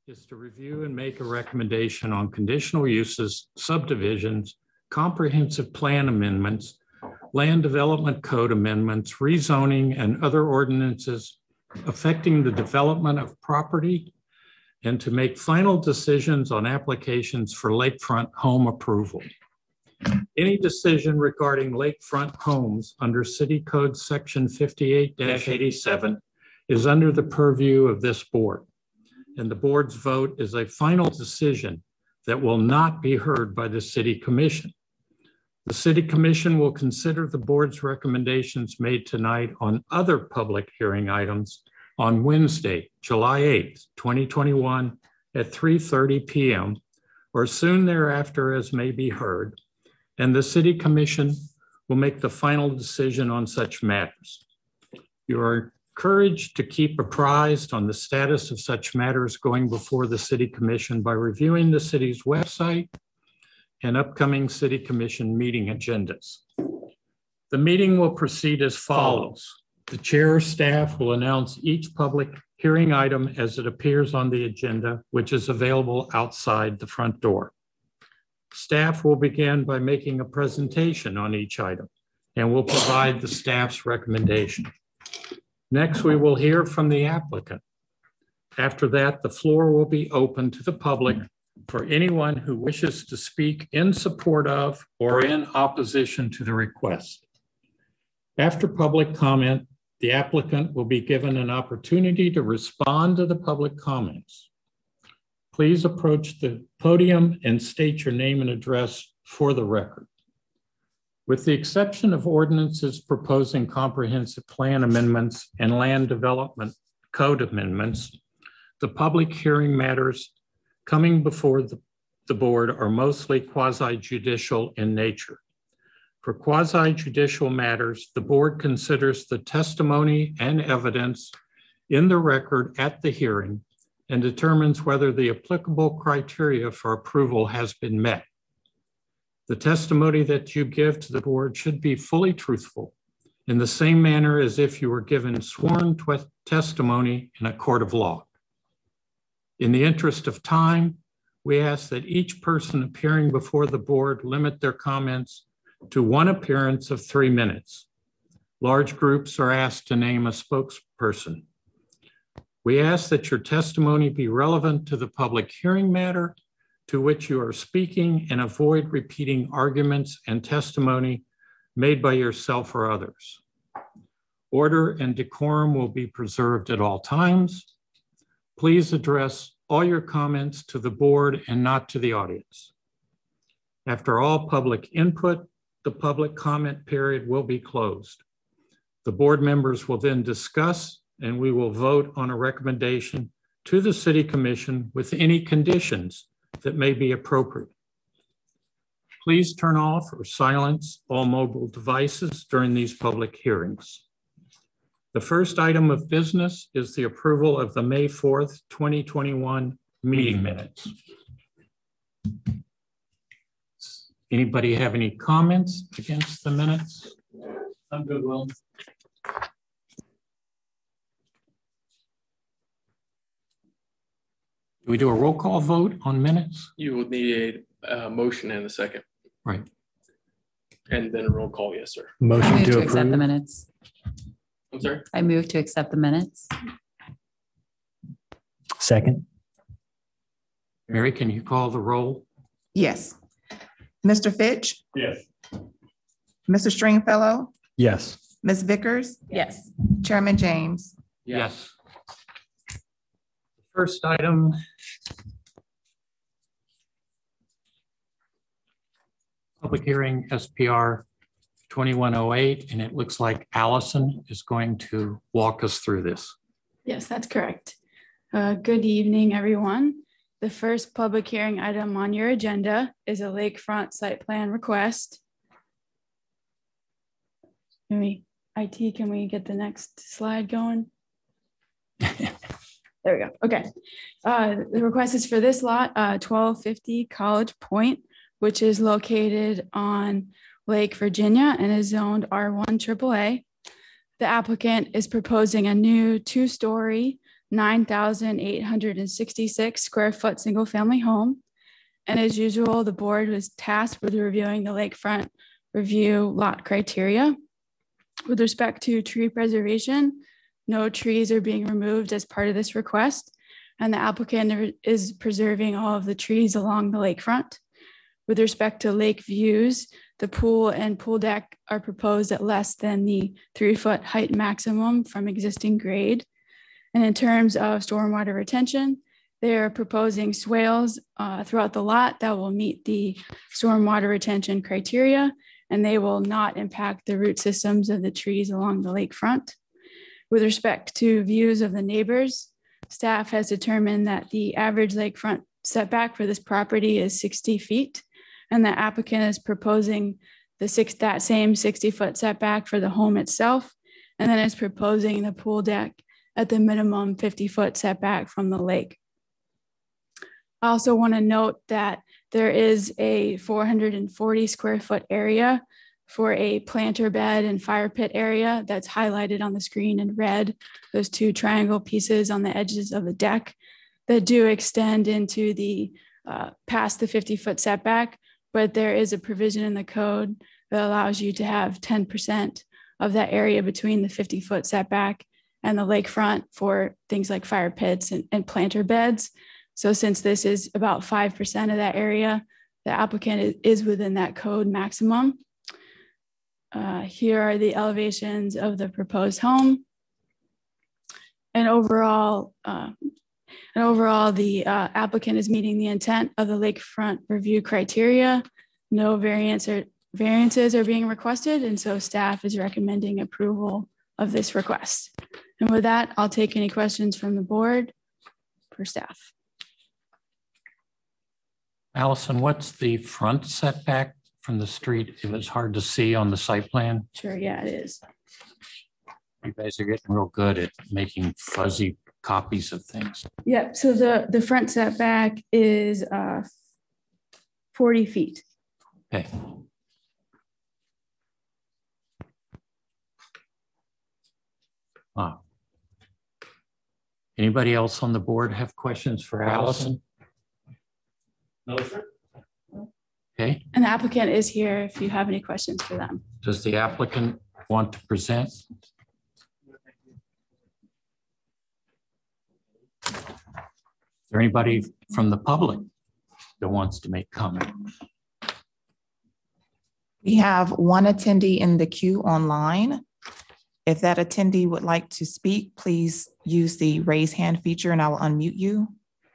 is to review and make a recommendation on conditional uses, subdivisions, comprehensive plan amendments, land development code amendments, rezoning, and other ordinances affecting the development of property, and to make final decisions on applications for lakefront home approval. Any decision regarding lakefront homes under City Code Section 58-87 is under the purview of this board, and the board's vote is a final decision that will not be heard by the City Commission. The City Commission will consider the board's recommendations made tonight on other public hearing items on Wednesday, July 8th, 2021 at 3:30 p.m. or soon thereafter as may be heard, and the City Commission will make the final decision on such matters. You are encouraged to keep apprised on the status of such matters going before the City Commission by reviewing the city's website and upcoming City Commission meeting agendas. The meeting will proceed as follows. The chair or staff will announce each public hearing item as it appears on the agenda, which is available outside the front door. Staff will begin by making a presentation on each item and will provide the staff's recommendation. Next, we will hear from the applicant. After that, the floor will be open to the public for anyone who wishes to speak in support of or in opposition to the request. After public comment, the applicant will be given an opportunity to respond to the public comments. Please approach the podium and state your name and address for the record. With the exception of ordinances proposing comprehensive plan amendments and land development code amendments, the public hearing matters coming before the board are mostly quasi-judicial in nature. For quasi-judicial matters, the board considers the testimony and evidence in the record at the hearing and determines whether the applicable criteria for approval has been met. The testimony that you give to the board should be fully truthful in the same manner as if you were given sworn testimony in a court of law. In the interest of time, we ask that each person appearing before the board limit their comments to one appearance of 3 minutes. Large groups are asked to name a spokesperson. We ask that your testimony be relevant to the public hearing matter to which you are speaking and avoid repeating arguments and testimony made by yourself or others. Order and decorum will be preserved at all times. Please address all your comments to the board and not to the audience. After all public input, the public comment period will be closed. The board members will then discuss and we will vote on a recommendation to the City Commission with any conditions that may be appropriate. Please turn off or silence all mobile devices during these public hearings. The first item of business is the approval of the May 4th, 2021 meeting minutes. Anybody have any comments against the minutes? I'm good, Will. Do we do a roll call vote on minutes? You will need a motion and a second. Right. And then a roll call, yes, sir. Motion to accept the minutes. I'm sorry? I move to accept the minutes. Second. Mary, can you call the roll? Yes. Mr. Fitch? Yes. Mr. Stringfellow? Yes. Ms. Vickers? Yes. Chairman James? Yes. First item public hearing SPR 2108, and it looks like Allison is going to walk us through this. Yes, that's correct. Good evening, everyone. The first public hearing item on your agenda is a lakefront site plan request. Can we get the next slide going? There we go. Okay. The request is for this lot, 1250 College Point, which is located on Lake Virginia and is zoned R1 AAA. The applicant is proposing a new 2-story 9,866 square foot single family home. And as usual, the board was tasked with reviewing the lakefront review lot criteria. With respect to tree preservation, no trees are being removed as part of this request, and the applicant is preserving all of the trees along the lakefront. With respect to lake views, the pool and pool deck are proposed at less than the 3-foot height maximum from existing grade. And in terms of stormwater retention, they are proposing swales throughout the lot that will meet the stormwater retention criteria, and they will not impact the root systems of the trees along the lakefront. With respect to views of the neighbors, staff has determined that the average lakefront setback for this property is 60 feet, and the applicant is proposing that same 60-foot setback for the home itself, and then is proposing the pool deck at the minimum 50-foot setback from the lake. I also want to note that there is a 440 square foot area for a planter bed and fire pit area that's highlighted on the screen in red, those two triangle pieces on the edges of the deck that do extend into the past the 50-foot setback, but there is a provision in the code that allows you to have 10% of that area between the 50-foot setback and the lakefront for things like fire pits and planter beds. So since this is about 5% of that area, the applicant is within that code maximum. Here are the elevations of the proposed home. And overall, the applicant is meeting the intent of the lakefront review criteria. No variances are being requested, and so staff is recommending approval of this request. And with that, I'll take any questions from the board for staff. Allison, what's the front setback from the street? It was hard to see on the site plan. Sure, yeah, it is. You guys are getting real good at making fuzzy copies of things. Yeah, so the front setback is 40 feet. Okay. Wow. Anybody else on the board have questions for Allison? No, sir. Okay. And the applicant is here if you have any questions for them. Does the applicant want to present? Is there anybody from the public that wants to make comment? We have one attendee in the queue online. If that attendee would like to speak, please use the raise hand feature and I will unmute you.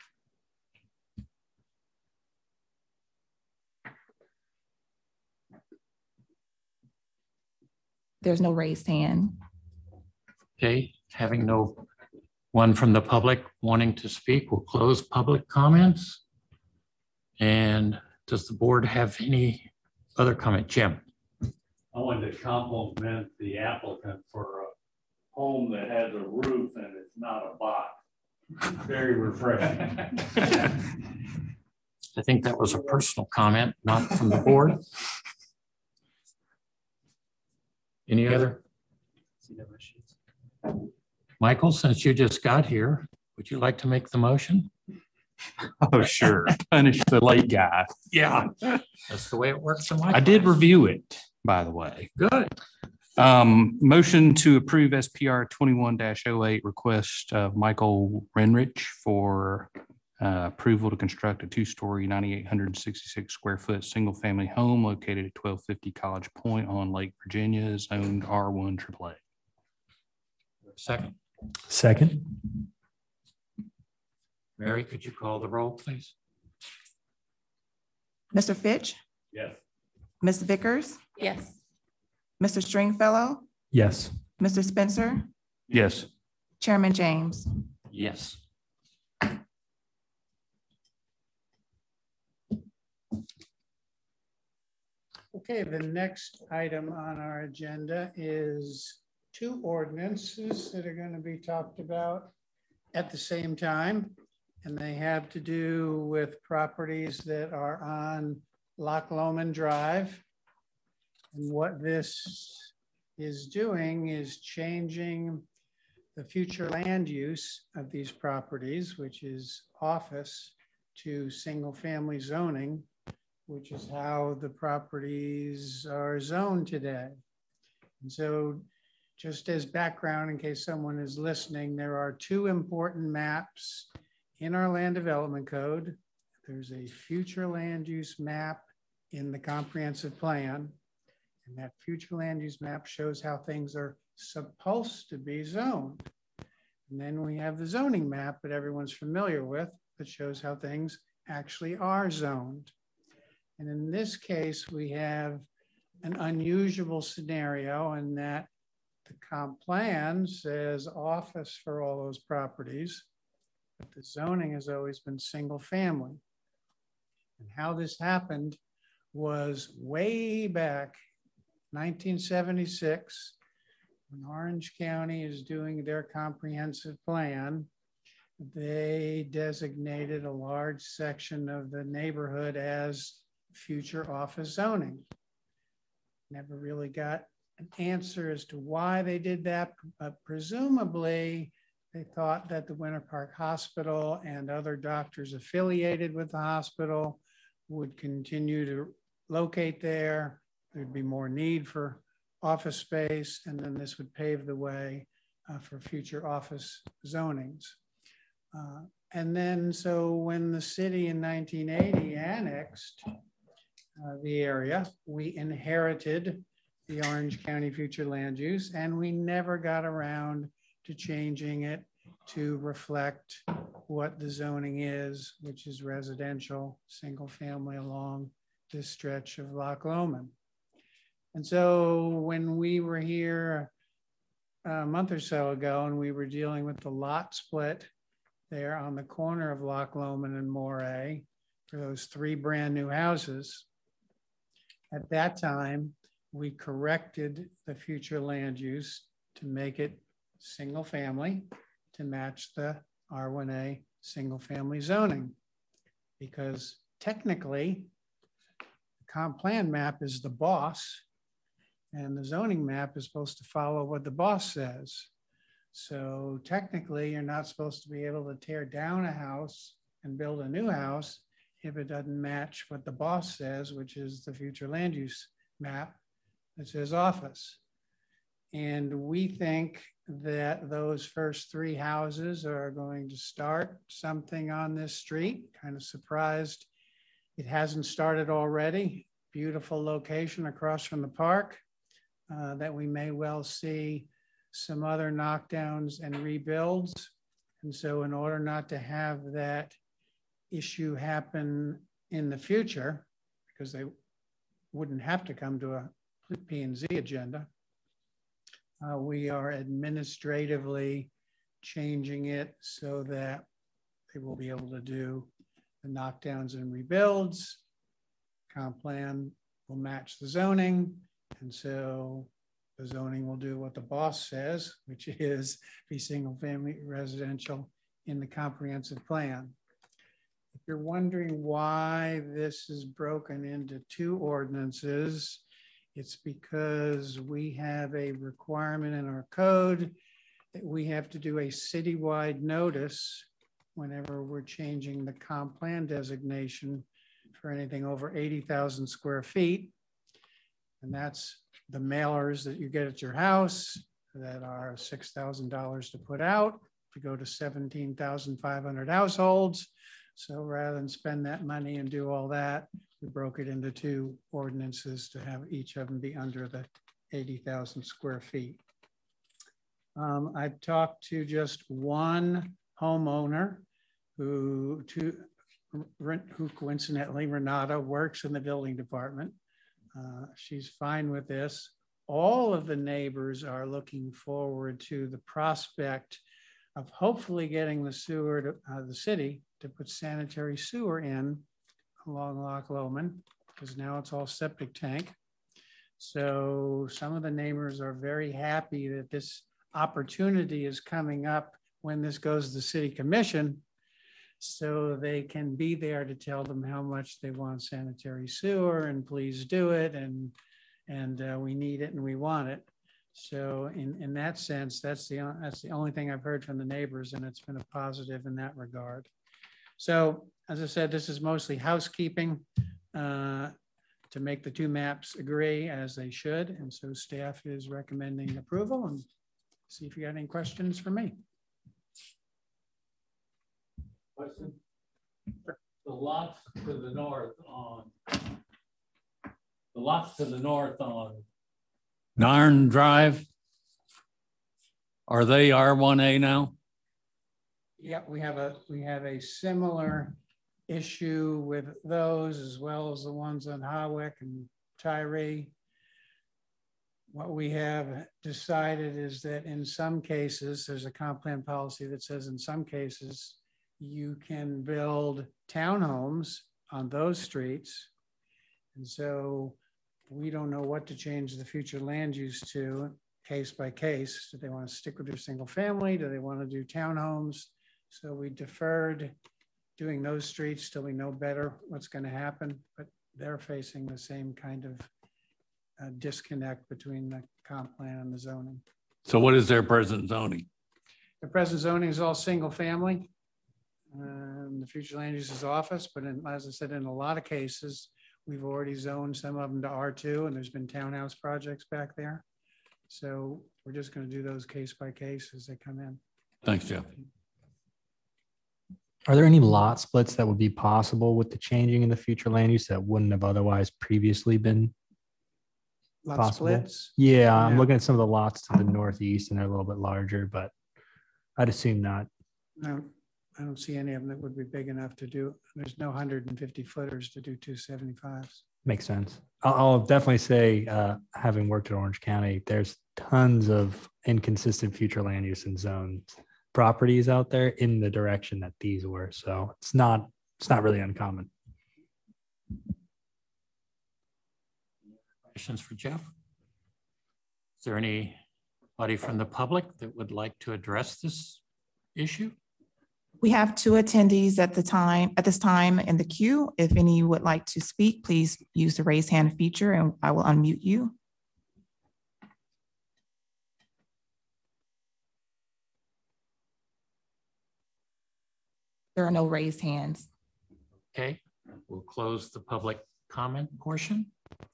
There's no raised hand. Okay, having no one from the public wanting to speak, we'll close public comments. And does the board have any other comment? Jim? I wanted to compliment the applicant for a home that has a roof and it's not a box. Very refreshing. I think that was a personal comment, not from the board. Any other? Michael, since you just got here, would you like to make the motion? Oh, sure. Punish the late guy. Yeah, that's the way it works in my I did class. review it, by the way. Good. Motion to approve SPR 21-08 request of Michael Renrich for approval to construct a 2-story, 9,866 square foot single family home located at 1250 College Point on Lake Virginia, zoned R1 AAA. Second. Second. Mary, could you call the roll, please? Mr. Fitch, Yes. Ms. Vickers, Yes. Mr. Stringfellow, Yes. Mr. Spencer, Yes. Chairman James. Yes. Okay, the next item on our agenda is 2 ordinances that are going to be talked about at the same time. And they have to do with properties that are on Loch Lomond Drive. And what this is doing is changing the future land use of these properties, which is office, to single-family zoning, which is how the properties are zoned today. And so just as background, in case someone is listening, there are two important maps in our land development code. There's a future land use map in the comprehensive plan. And that future land use map shows how things are supposed to be zoned. And then we have the zoning map that everyone's familiar with that shows how things actually are zoned. And in this case, we have an unusual scenario in that the comp plan says office for all those properties, but the zoning has always been single family. And how this happened was way back 1976, when Orange County is doing their comprehensive plan, they designated a large section of the neighborhood as future office zoning. Never really got an answer as to why they did that, but presumably they thought that the Winter Park Hospital and other doctors affiliated with the hospital would continue to locate there. There'd be more need for office space, and then this would pave the way for future office zonings. And then, so when the city in 1980 annexed the area, we inherited the Orange County future land use, and we never got around to changing it to reflect what the zoning is, which is residential, single family along this stretch of Loch Lomond. And so when we were here a month or so ago and we were dealing with the lot split there on the corner of Loch Lomond and Moray for those 3 brand new houses, at that time, we corrected the future land use to make it single family to match the R1A single family zoning. Because technically, the comp plan map is the boss, and the zoning map is supposed to follow what the boss says. So technically, you're not supposed to be able to tear down a house and build a new house if it doesn't match what the boss says, which is the future land use map that says office. And we think that those first 3 houses are going to start something on this street. Kind of surprised it hasn't started already. Beautiful location across from the park. That we may well see some other knockdowns and rebuilds. And so in order not to have that issue happen in the future, because they wouldn't have to come to a P&Z agenda, we are administratively changing it so that they will be able to do the knockdowns and rebuilds. Comp plan will match the zoning. And so the zoning will do what the boss says, which is be single family residential in the comprehensive plan. If you're wondering why this is broken into 2 ordinances, it's because we have a requirement in our code that we have to do a citywide notice whenever we're changing the comp plan designation for anything over 80,000 square feet. And that's the mailers that you get at your house that are $6,000 to put out to go to 17,500 households. So rather than spend that money and do all that, we broke it into 2 ordinances to have each of them be under the 80,000 square feet. I talked to just one homeowner who coincidentally, Renata, works in the building department. She's fine with this. All of the neighbors are looking forward to the prospect of hopefully getting the sewer to the city to put sanitary sewer in along Loch Lomond, because now it's all septic tank. So some of the neighbors are very happy that this opportunity is coming up when this goes to the city commission, so they can be there to tell them how much they want sanitary sewer and please do it, and we need it and we want it. So in that sense, that's the only thing I've heard from the neighbors, and it's been a positive in that regard. So as I said, this is mostly housekeeping to make the two maps agree as they should. And so staff is recommending approval, and see if you got any questions for me. Question? The lots to the north on Narn Drive, are they R1A now? Yeah, we have a similar issue with those, as well as the ones on Hawick and Tyree. What we have decided is that in some cases, there's a comp plan policy that says in some cases, you can build townhomes on those streets. And so we don't know what to change the future land use to case by case. Do they want to stick with their single family? Do they want to do townhomes? So we deferred doing those streets till we know better what's going to happen, but they're facing the same kind of disconnect between the comp plan and the zoning. So what is their present zoning? The present zoning is all single family. The future land uses office, but as I said, in a lot of cases, we've already zoned some of them to R2, and there's been townhouse projects back there. So we're just going to do those case by case as they come in. Thanks, Jeff. Are there any lot splits that would be possible with the changing in the future land use that wouldn't have otherwise previously been Lot possible? splits. Yeah, I'm Yeah. looking at some of the lots to the northeast and they're a little bit larger, but I'd assume not. No, I don't see any of them that would be big enough to do. There's no 150 footers to do 275s. Makes sense. I'll definitely say, having worked at Orange County, there's tons of inconsistent future land use and zones properties out there in the direction that these were. So it's not really uncommon. Questions for Jeff? Is there anybody from the public that would like to address this issue? We have two attendees at this time in the queue. If any would like to speak, please use the raise hand feature and I will unmute you. There are no raised hands. Okay, we'll close the public comment portion.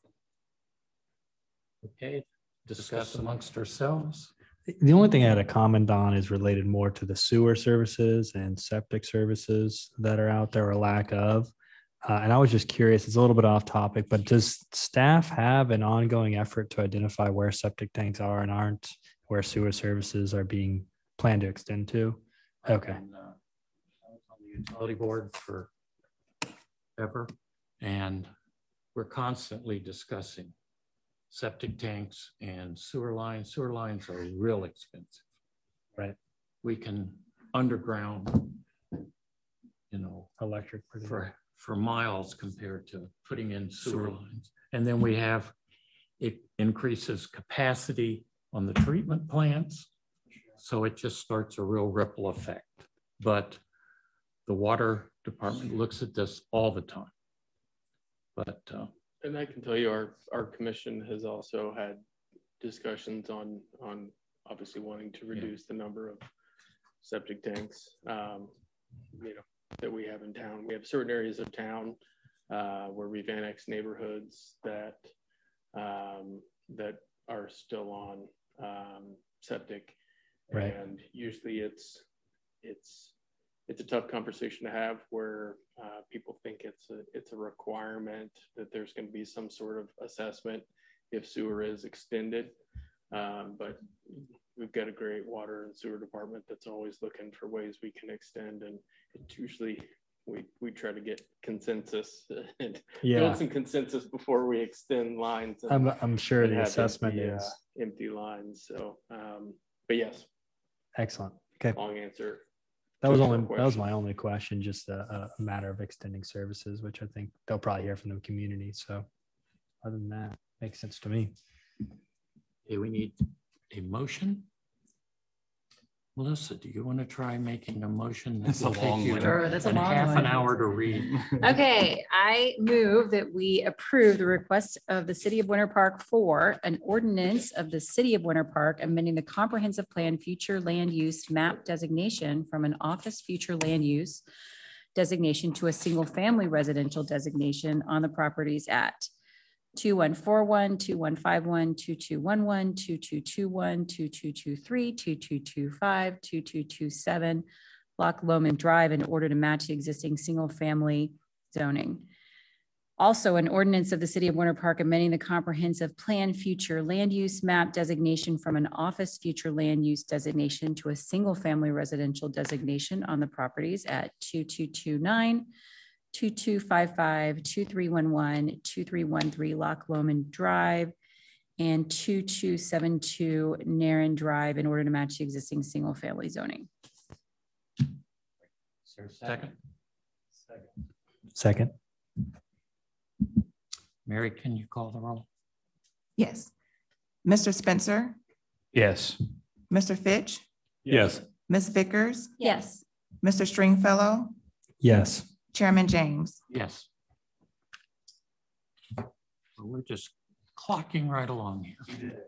Okay, discuss amongst ourselves. The only thing I had a comment on is related more to the sewer services and septic services that are out there or lack of. And I was just curious, it's a little bit off topic, but does staff have an ongoing effort to identify where septic tanks are and aren't, where sewer services are being planned to extend to? Okay. I was on the utility board for ever, and we're constantly discussing septic tanks and sewer lines. Sewer lines are real expensive. Right. We can underground, Electric for miles compared to putting in sewer lines. And then it increases capacity on the treatment plants. So it just starts a real ripple effect. But the water department looks at this all the time. But and I can tell you our commission has also had discussions on obviously wanting to reduce the number of septic tanks, that we have in town. We have certain areas of town where we've annexed neighborhoods that are still on septic. Right. And usually it's a tough conversation to have where people think it's a requirement that there's going to be some sort of assessment if sewer is extended. But we've got a great water and sewer department that's always looking for ways we can extend, and it's usually we try to get consensus and build some consensus before we extend lines. And, I'm sure the assessment is empty lines. So, but yes. Excellent. Okay. Long answer. That was my only question, just a matter of extending services, which I think they'll probably hear from the community. So other than that, makes sense to me. okay, we need a motion. Melissa, do you want to try making a motion? That's a long one. Sure, that's a and long half one. an hour to read. Okay, I move that we approve the request of the City of Winter Park for an ordinance of the City of Winter Park amending the comprehensive plan future land use map designation from an office future land use designation to a single family residential designation on the properties at 2141, 2151, 2211, 2221, 2223, 2225, 2227, Loch Lomond Drive in order to match the existing single-family zoning. Also, an ordinance of the City of Winter Park amending the comprehensive plan future land use map designation from an office future land use designation to a single-family residential designation on the properties at 2229, 2255, 2311, 2313 Loch Lomond Drive, and 2272 Narren Drive in order to match the existing single-family zoning. Second. Second. Mary, can you call the roll? Yes. Mr. Spencer, Yes. Mr. Fitch, Yes. Ms. Vickers, Yes. Mr. Stringfellow, Yes. Chairman James. Yes. So we're just clocking right along here.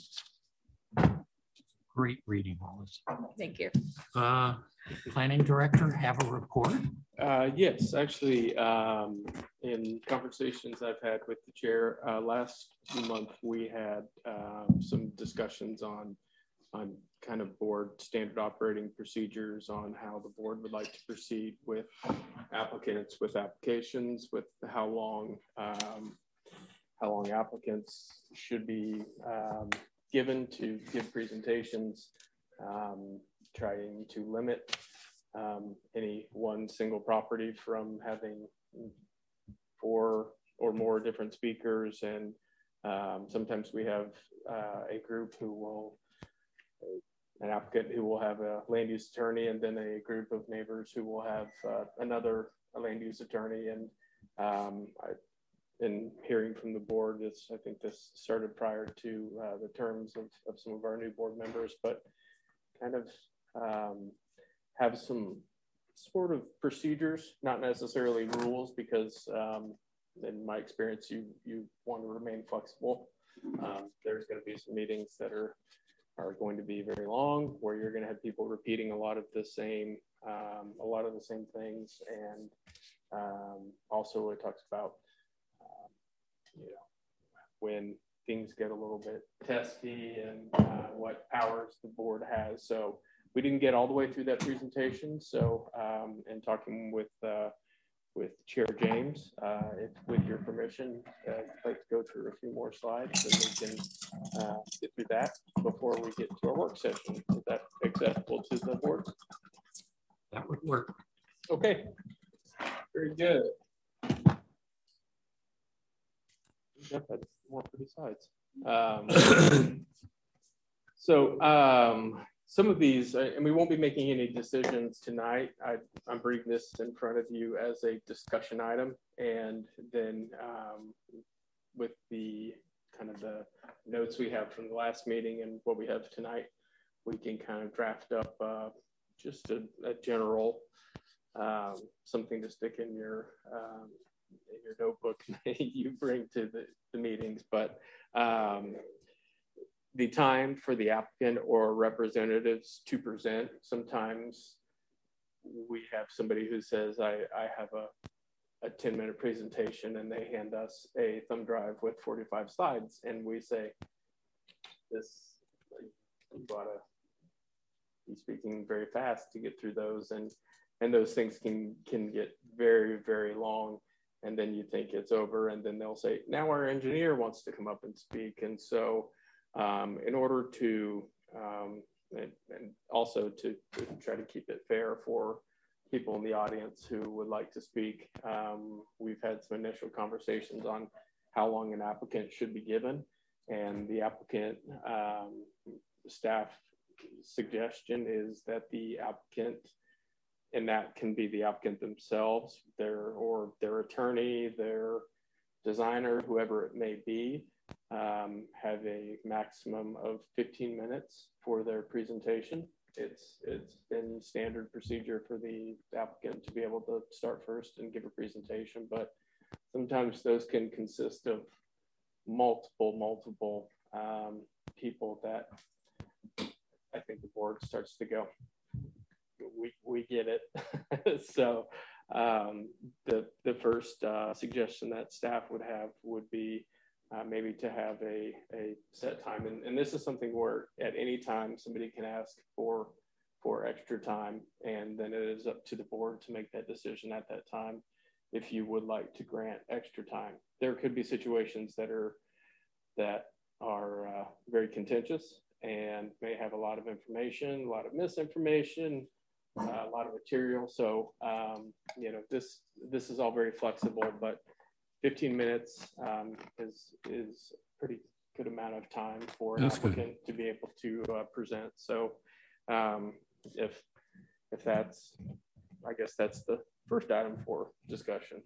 Great reading, Wallace. Thank you. Planning Director, have a report? Yes, actually, in conversations I've had with the chair, last month we had some discussions on kind of board standard operating procedures on how the board would like to proceed with applicants, with applications, with how long applicants should be given to give presentations, trying to limit any one single property from having 4 or more different speakers. And sometimes we have a group who will, an applicant who will have a land use attorney, and then a group of neighbors who will have another land use attorney. And in hearing from the board, I think this started prior to the terms of some of our new board members, but kind of have some sort of procedures, not necessarily rules, because in my experience, you want to remain flexible. There's going to be some meetings that are going to be very long, where you're going to have people repeating a lot of the same things. And also it talks about when things get a little bit testy and what powers the board has. So we didn't get all the way through that presentation. So in talking with Chair James, if with your permission, I'd like to go through a few more slides and we can get through that before we get to our work session. Is that acceptable to the board? That would work. Okay, very good. Yep, that's more pretty slides. Some of these, and we won't be making any decisions tonight. I'm bringing this in front of you as a discussion item, and then with the kind of the notes we have from the last meeting and what we have tonight, we can kind of draft up just a general something to stick in your notebook you bring to the meetings. But the time for the applicant or representatives to present, sometimes we have somebody who says, I have a 10-minute presentation, and they hand us a thumb drive with 45 slides, and we say, this, you gotta be speaking very fast to get through those, and those things can get very, very long. And then you think it's over, and then they'll say, now our engineer wants to come up and speak. And so in order to, and also to try to keep it fair for people in the audience who would like to speak, we've had some initial conversations on how long an applicant should be given. And the applicant staff suggestion is that the applicant, and that can be the applicant themselves, their attorney, their designer, whoever it may be, have a maximum of 15 minutes for their presentation. it's been standard procedure for the applicant to be able to start first and give a presentation, but sometimes those can consist of multiple people that I think the board starts to go, we get it. So the first suggestion that staff would have would be maybe to have a set time. And this is something where at any time somebody can ask for extra time, and then it is up to the board to make that decision at that time if you would like to grant extra time. There could be situations that are very contentious and may have a lot of information, a lot of misinformation, a lot of material. So, you know, this is all very flexible, but 15 minutes is a pretty good amount of time for an applicant to be able to present. So if that's, I guess that's the first item for discussion.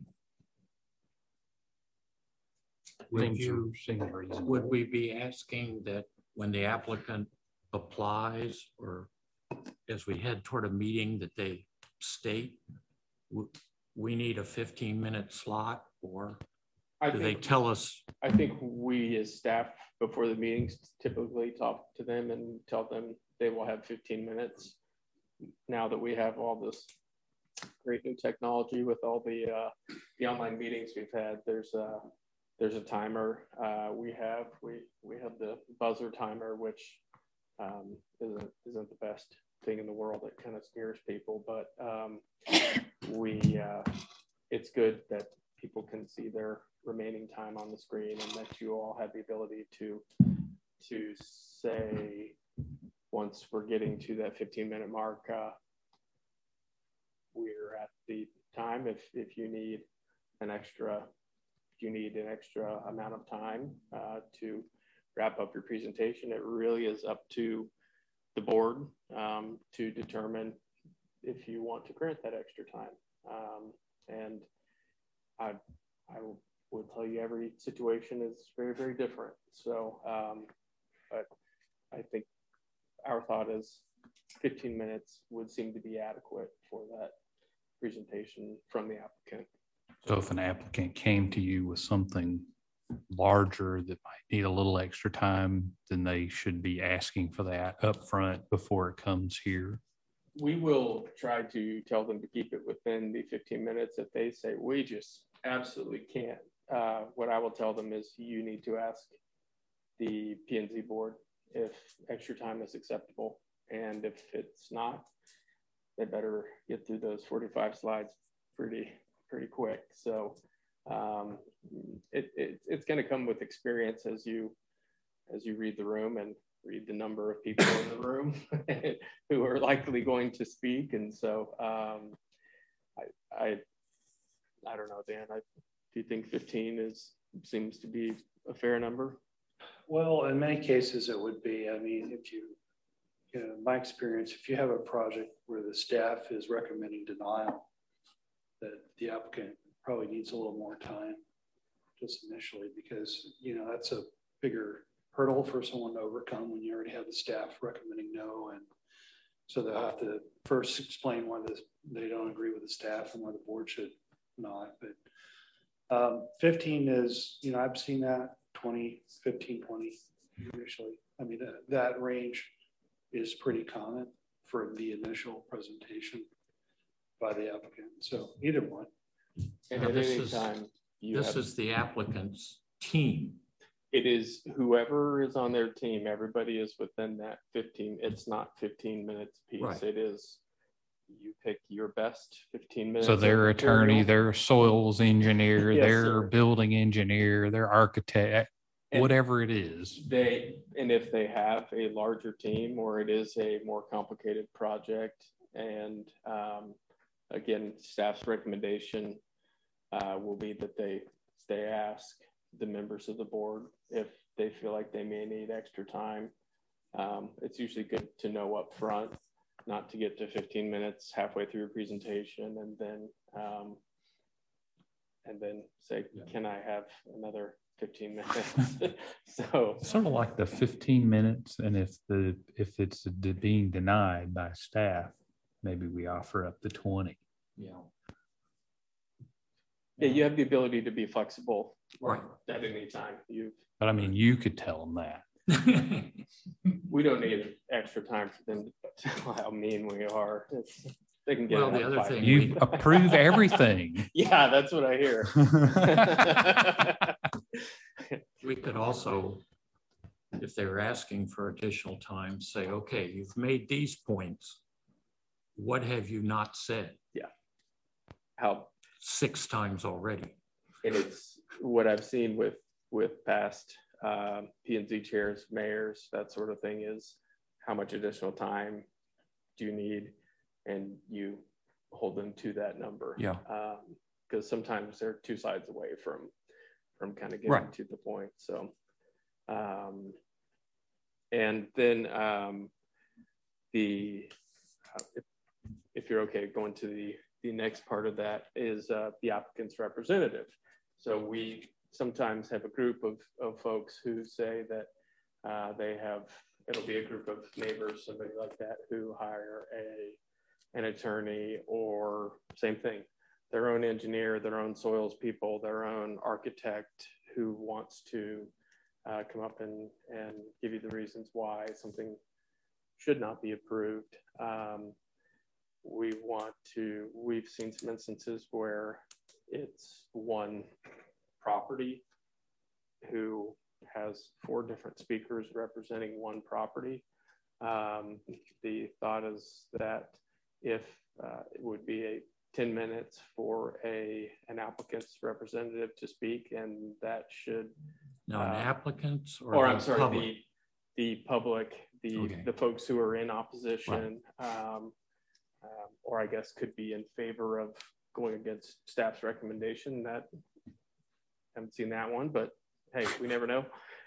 Would we be asking that when the applicant applies, or as we head toward a meeting, that they state we need a 15-minute slot, or do they tell us? I think we as staff before the meetings typically talk to them and tell them they will have 15 minutes. Now that we have all this great new technology with all the online meetings we've had, there's a timer. We have the buzzer timer, which isn't the best thing in the world. It kind of scares people, but it's good that people can see their remaining time on the screen, and that you all have the ability to say, once we're getting to that 15-minute mark, we're at the time. If you need an extra amount of time to wrap up your presentation, it really is up to the board to determine if you want to grant that extra time. And I will tell you, every situation is very, very different. So, but I think our thought is 15 minutes would seem to be adequate for that presentation from the applicant. So if an applicant came to you with something larger that might need a little extra time, then they should be asking for that up front before it comes here. We will try to tell them to keep it within the 15 minutes. If they say, we just absolutely can't, what I will tell them is you need to ask the P&Z board if extra time is acceptable. And if it's not, they better get through those 45 slides pretty quick. So it's going to come with experience as you read the room and read the number of people in the room who are likely going to speak. And so I don't know, Dan, do you think 15 seems to be a fair number? Well, in many cases it would be. I mean, if you know, my experience, if you have a project where the staff is recommending denial, that the applicant probably needs a little more time just initially, because, you know, that's a bigger hurdle for someone to overcome when you already have the staff recommending no. And so they'll have to first explain why they don't agree with the staff and why the board should not. But 15 is, you know, I've seen that 20, 15, 20 initially. I mean, that range is pretty common for the initial presentation by the applicant. So either one. And at any time, this is the applicant's team. It is whoever is on their team. Everybody is within that 15. It's not 15 minutes piece. Right. It is, you pick your best 15 minutes. So their attorney, their soils engineer, yes, their sir. Building engineer, their architect, and whatever it is. And if they have a larger team or it is a more complicated project, and again, staff's recommendation will be that they ask the members of the board if they feel like they may need extra time. It's usually good to know up front, not to get to 15 minutes halfway through a presentation and then say, can I have another 15 minutes. So Sort of like the 15 minutes, and if it's being denied by staff, maybe we offer up the 20. Yeah. yeah, you have the ability to be flexible Right. at any time. But I mean, you could tell them that. We don't need extra time for them to tell how mean we are. They can get Well, it the in other 5 thing- minutes. You approve everything. Yeah, that's what I hear. We could also, if they're asking for additional time, say, okay, you've made these points. What have you not said? How 6 times already. And it's what I've seen with past P&Z chairs, mayors, that sort of thing is how much additional time do you need? And you hold them to that number. Yeah. Because sometimes they're 2 sides away from kind of getting Right. to the point. So, and then if you're okay, going to the next part of that is the applicant's representative. So we sometimes have a group of folks who say that it'll be a group of neighbors, somebody like that, who hire an attorney, or same thing, their own engineer, their own soils people, their own architect, who wants to come up and give you the reasons why something should not be approved. We've seen some instances where it's one property who has 4 different speakers representing one property. The thought is that if it would be 10 minutes for an applicant's representative to speak, and that should Now, an applicant's or the I'm sorry, public? the public, Okay. the folks who are in opposition, or I guess could be in favor of going against staff's recommendation. That haven't seen that one, but hey, we never know.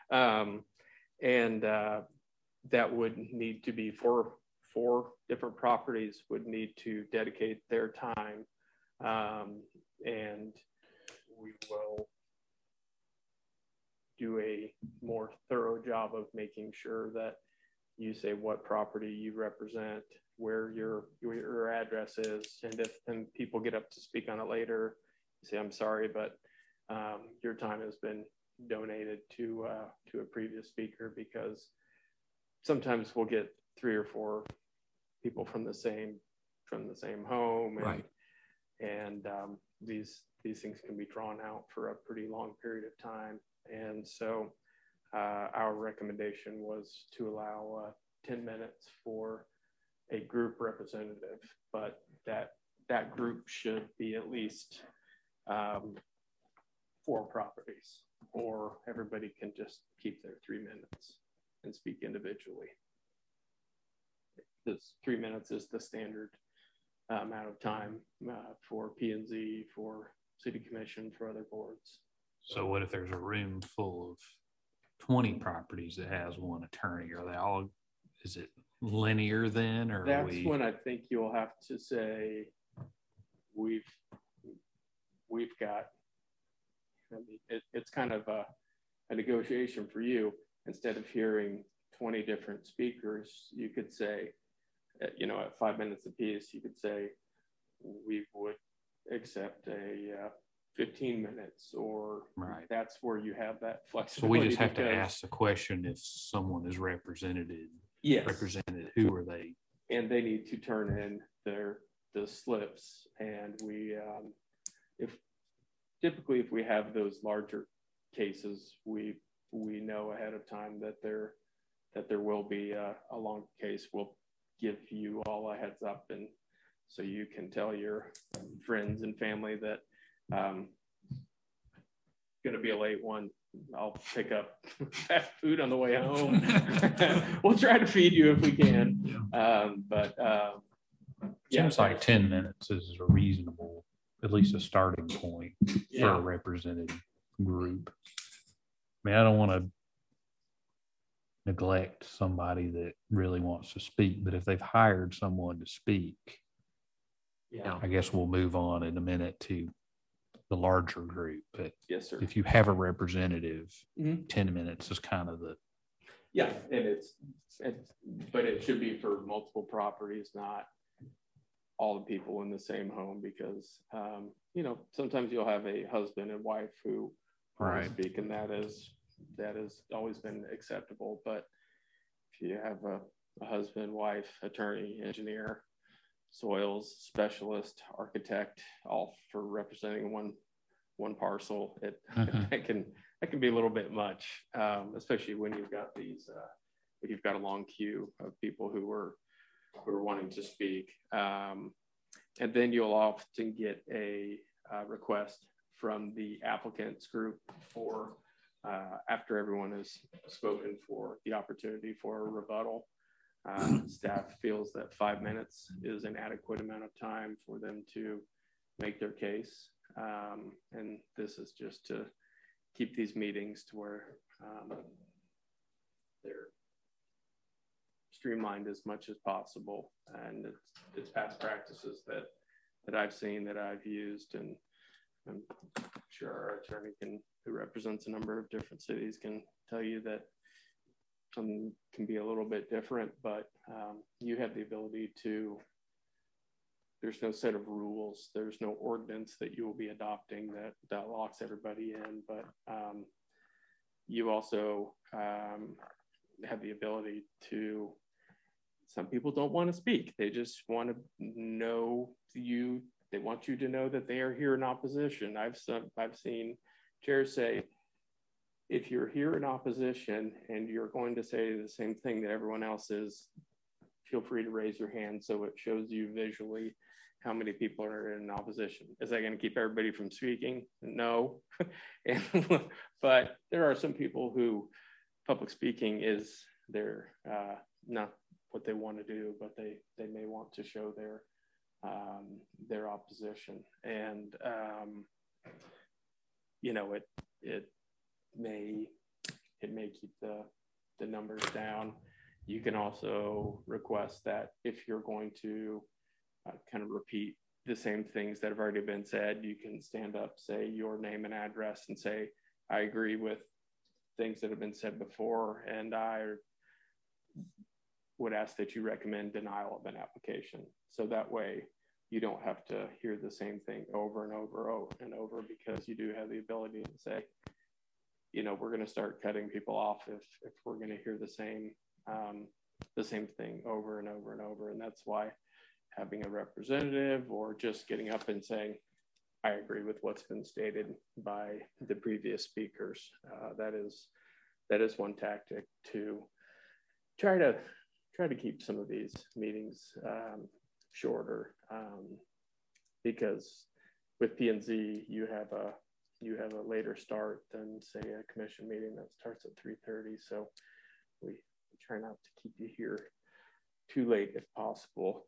That would need to be 4 different properties would need to dedicate their time, and we will do a more thorough job of making sure that you say what property you represent, where your address is, and if then people get up to speak on it later, you say, I'm sorry, but your time has been donated to a previous speaker, because sometimes we'll get 3 or 4 people from the same home, and, Right. and these things can be drawn out for a pretty long period of time. And so our recommendation was to allow 10 minutes for a group representative, but that group should be at least 4 properties, or everybody can just keep their 3 minutes and speak individually. This 3 minutes is the standard amount of time for P&Z, for City Commission, for other boards. So what if there's a room full of 20 properties that has one attorney? Are they all, is it linear then, or That's when I think you'll have to say, we've got, I mean, it's kind of a negotiation for you. Instead of hearing 20 different speakers, you could say, at 5 minutes apiece, you could say, we would accept a 15 minutes, or right. That's where you have that So flexibility. we just have to ask the question, if someone is represented, Yes. who are they? And they need to turn in the slips. And we, typically if we have those larger cases, we know ahead of time that there will be a long case. We'll give you all a heads up, and so you can tell your friends and family that going to be a late one. I'll pick up fast food on the way home. We'll try to feed you if we can. Seems like 10 minutes is a reasonable, at least a starting point for a represented group. I mean, I don't want to neglect somebody that really wants to speak, but if they've hired someone to speak, I guess we'll move on in a minute to the larger group, but Yes, sir. if you have a representative, Mhm. 10 minutes is kind of the, Yeah, and but it should be for multiple properties, not all the people in the same home, because, sometimes you'll have a husband and wife who Right. speak, and that has always been acceptable. But if you have a husband, wife, attorney, engineer, soils specialist, architect, all for representing one parcel, that can be a little bit much, especially when you've got a long queue of people who are wanting to speak. And then you'll often get a request from the applicants group for after everyone has spoken, for the opportunity for a rebuttal. Staff feels that 5 minutes is an adequate amount of time for them to make their case. And this is just to keep these meetings to where they're streamlined as much as possible. And it's past practices that I've seen, that I've used, and I'm sure our attorney who represents a number of different cities can tell you that some can be a little bit different, but you have the ability to, there's no set of rules, there's no ordinance that you will be adopting that locks everybody in, but you also have the ability to, some people don't want to speak, they just want to know you, they want you to know that they are here in opposition. I've seen chairs say, if you're here in opposition and you're going to say the same thing that everyone else is, feel free to raise your hand so it shows you visually how many people are in opposition. Is that going to keep everybody from speaking? No. But there are some people who public speaking is not what they want to do, but they may want to show their opposition. And it may keep the numbers down. You can also request that if you're going to kind of repeat the same things that have already been said, you can stand up, say your name and address, and say, I agree with things that have been said before, and I would ask that you recommend denial of an application. So that way you don't have to hear the same thing over and over and over, because you do have the ability to say, we're going to start cutting people off if we're going to hear the same thing over and over and over. And that's why having a representative, or just getting up and saying, I agree with what's been stated by the previous speakers, that is one tactic to try to keep some of these meetings shorter, because with P&Z you have a later start than, say, a commission meeting that starts at 3:30. So we try not to keep you here too late if possible.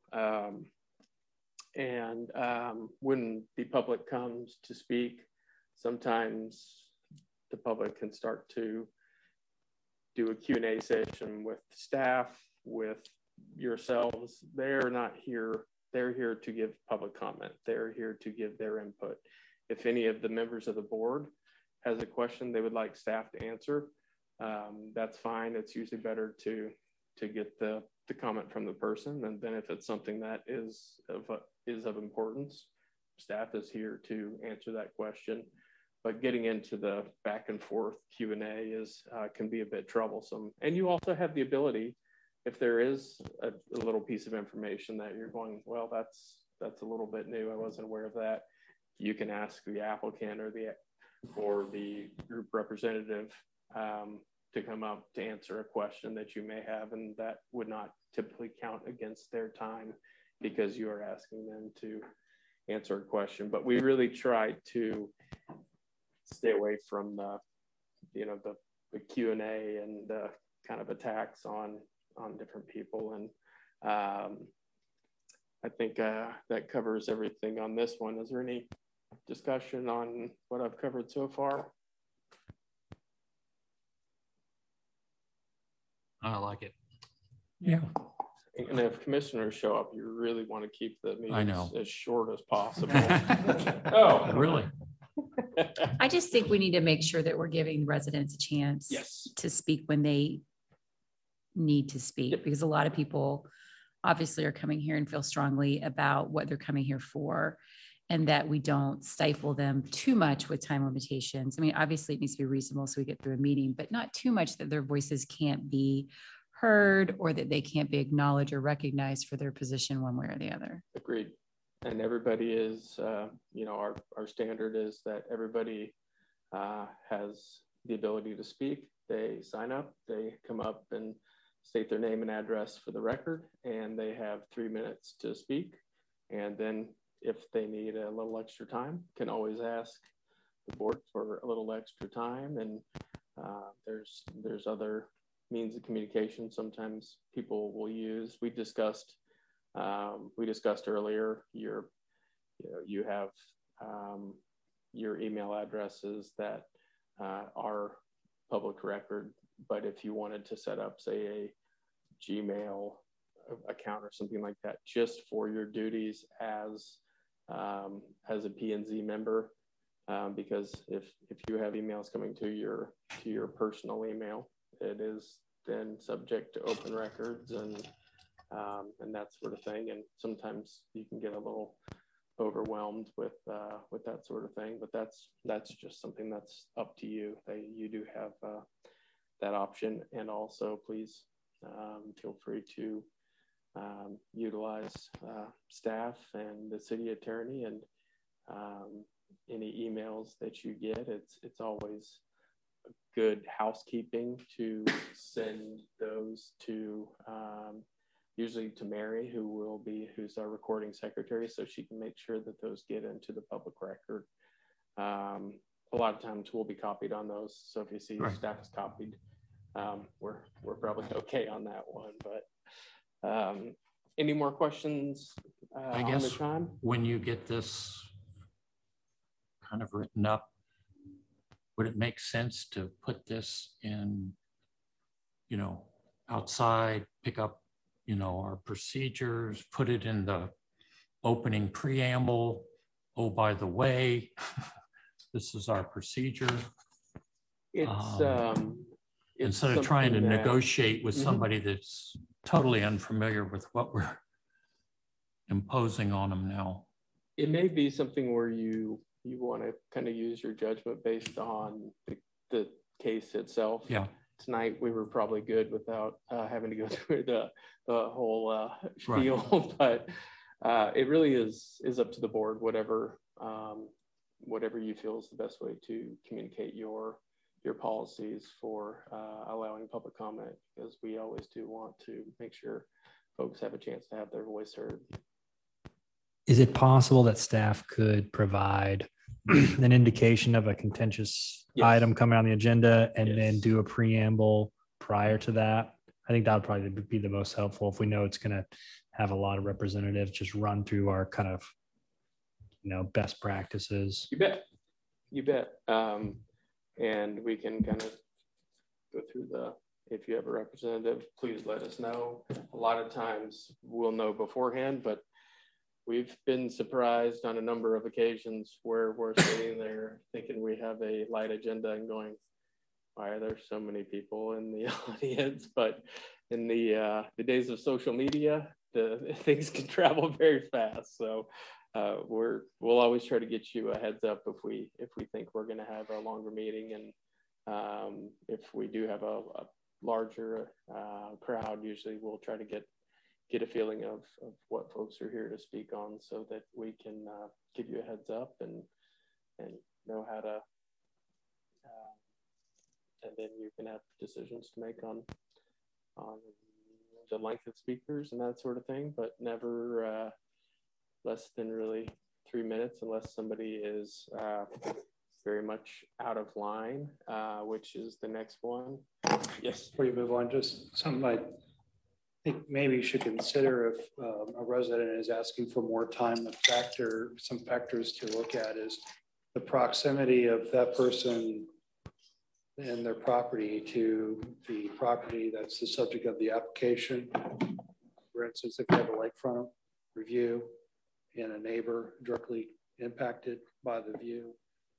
And when the public comes to speak, sometimes the public can start to do a Q&A session with staff, with yourselves. They're not here. They're here to give public comment. They're here to give their input. If any of the members of the board has a question they would like staff to answer, that's fine. It's usually better to get the comment from the person. And then if it's something that is of importance, staff is here to answer that question. But getting into the back and forth Q&A can be a bit troublesome. And you also have the ability, if there is a little piece of information that you're going, well, that's a little bit new, I wasn't aware of that, you can ask the applicant or the group representative to come up to answer a question that you may have, and that would not typically count against their time because you are asking them to answer a question. But we really try to stay away from the Q&A and the kind of attacks on different people. And I think that covers everything on this one. Is there any discussion on what I've covered so far? I like it. Yeah. And if commissioners show up, you really want to keep the I meetings know. as short as possible. Oh, really? I just think we need to make sure that we're giving residents a chance Yes. to speak when they need to speak, Yep. because a lot of people obviously are coming here and feel strongly about what they're coming here for, and that we don't stifle them too much with time limitations. I mean, obviously it needs to be reasonable so we get through a meeting, but not too much that their voices can't be heard or that they can't be acknowledged or recognized for their position one way or the other. Agreed. And everybody is, our standard is that everybody has the ability to speak. They sign up, they come up and state their name and address for the record, and they have 3 minutes to speak. And then if they need a little extra time, can always ask the board for a little extra time. And there's other means of communication sometimes people will use. We discussed earlier, you have your email addresses that are public record, but if you wanted to set up, say, a Gmail account or something like that, just for your duties as a P&Z member, because if you have emails coming to your personal email, it is then subject to open records and that sort of thing. And sometimes you can get a little overwhelmed with that sort of thing, but that's just something that's up to you. You do have that option. And also, please feel free to utilize staff and the city attorney, and any emails that you get. It's always good housekeeping to send those to usually to Mary, who's our recording secretary, so she can make sure that those get into the public record. A lot of times we'll be copied on those, so if you see your staff is copied, we're probably okay on that one. But any more questions? I guess when you get this kind of written up, would it make sense to put this in, outside, pick up, our procedures, put it in the opening preamble? Oh, by the way, this is our procedure. It's instead of trying to negotiate with somebody that's totally unfamiliar with what we're imposing on them now. It may be something where you want to kind of use your judgment based on the case itself. Yeah. Tonight we were probably good without having to go through the whole spiel, but it really is up to the board, whatever you feel is the best way to communicate your policies for allowing public comment, because we always do want to make sure folks have a chance to have their voice heard. Is it possible that staff could provide an indication of a contentious item coming on the agenda and then do a preamble prior to that? I think that would probably be the most helpful if we know it's going to have a lot of representatives, just run through our kind of, best practices. You bet. And we can kind of go through if you have a representative, please let us know. A lot of times we'll know beforehand, but we've been surprised on a number of occasions where we're sitting there thinking we have a light agenda and going, why are there so many people in the audience? But in the days of social media, the things can travel very fast. So we'll always try to get you a heads up if we think we're going to have a longer meeting, and if we do have a larger crowd, usually we'll try to get a feeling of what folks are here to speak on, so that we can give you a heads up and know how to, and then you can have decisions to make on the length of speakers and that sort of thing, but never less than really 3 minutes, unless somebody is very much out of line, which is the next one. Yes. Before you move on, just something I think maybe you should consider if a resident is asking for more time. Some factors to look at is the proximity of that person and their property to the property that's the subject of the application. For instance, if you have a lakefront review and a neighbor directly impacted by the view,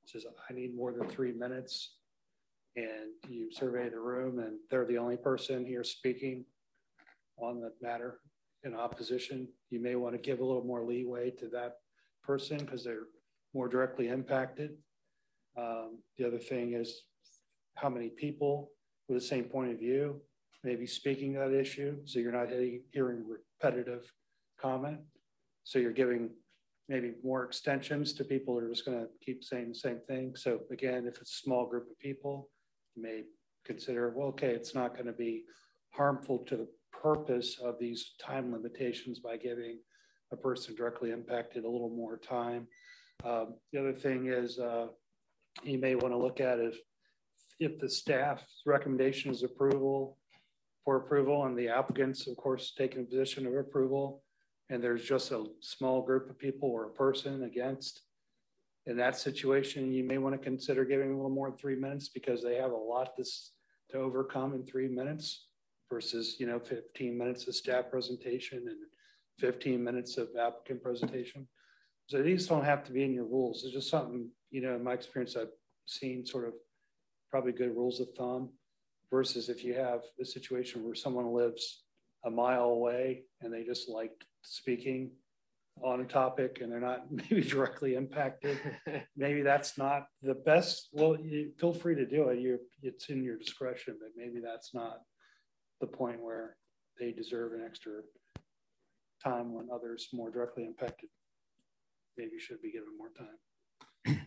says, I need more than 3 minutes, and you survey the room and they're the only person here speaking on the matter in opposition, you may want to give a little more leeway to that person because they're more directly impacted. The other thing is how many people with the same point of view may be speaking that issue. So you're not hearing repetitive comment. So you're giving maybe more extensions to people who are just going to keep saying the same thing. So again, if it's a small group of people, you may consider, well, okay, it's not going to be harmful to the purpose of these time limitations by giving a person directly impacted a little more time. The other thing is you may want to look at if the staff's recommendation is approval and the applicants, of course, taking a position of approval, and there's just a small group of people or a person against. In that situation, you may want to consider giving a little more than 3 minutes because they have a lot to overcome in 3 minutes versus 15 minutes of staff presentation and 15 minutes of applicant presentation. So these don't have to be in your rules. It's just something, in my experience, I've seen sort of probably good rules of thumb versus if you have a situation where someone lives a mile away and they just like speaking on a topic and they're not maybe directly impacted. Maybe that's not the best. Well, you feel free to do it. It's in your discretion, but maybe that's not the point where they deserve an extra time when others more directly impacted maybe should be given more time.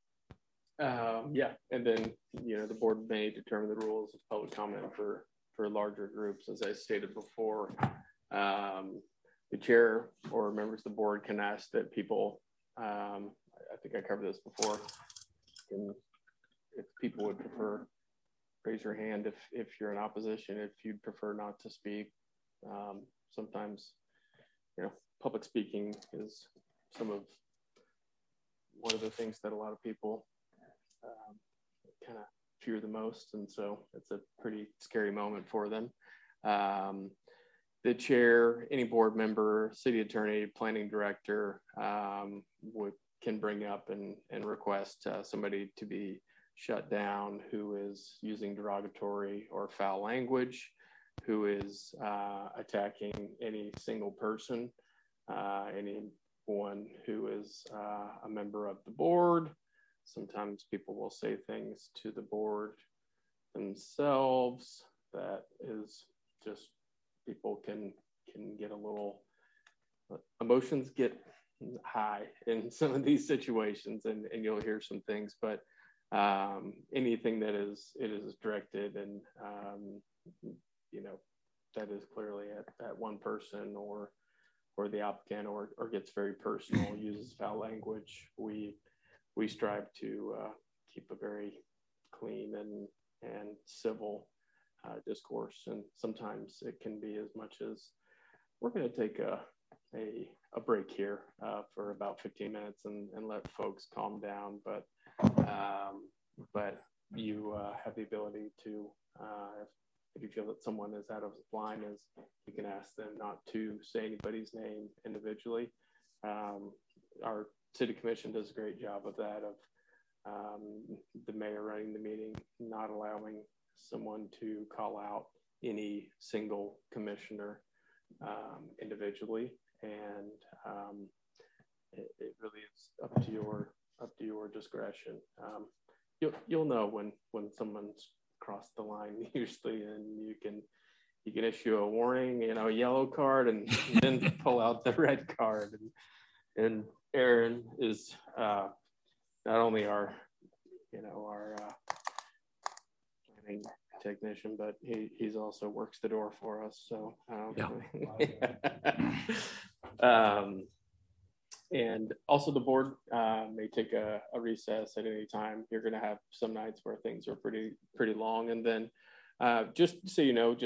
Yeah, and then the board may determine the rules of public comment for larger groups. As I stated before, the chair or members of the board can ask that people, I think I covered this before, and if people would prefer, raise your hand if you're in opposition, if you'd prefer not to speak. Sometimes, public speaking is one of the things that a lot of people kind of fear the most, and so it's a pretty scary moment for them. The chair, any board member, city attorney, planning director can bring up and request somebody to be shut down who is using derogatory or foul language, who is attacking any single person, anyone who is a member of the board. Sometimes people will say things to the board themselves that is just, people can get a little, emotions get high in some of these situations, and you'll hear some things, but anything that is directed and that is clearly at one person or the applicant or gets very personal, uses foul language, we strive to keep a very clean and civil discourse, and sometimes it can be as much as we're going to take a break here for about 15 minutes and let folks calm down, but you have the ability to, if you feel that someone is out of line, you can ask them not to say anybody's name individually. Our city commission does a great job of that, of the mayor running the meeting, not allowing someone to call out any single commissioner individually, and it really is up to your discretion. You'll know when someone's crossed the line usually, and you can issue a warning, a yellow card, and then pull out the red card. And Aaron is not only our planning technician, but he's also works the door for us. So and also the board may take a recess at any time. You're going to have some nights where things are pretty long, and then just so you know,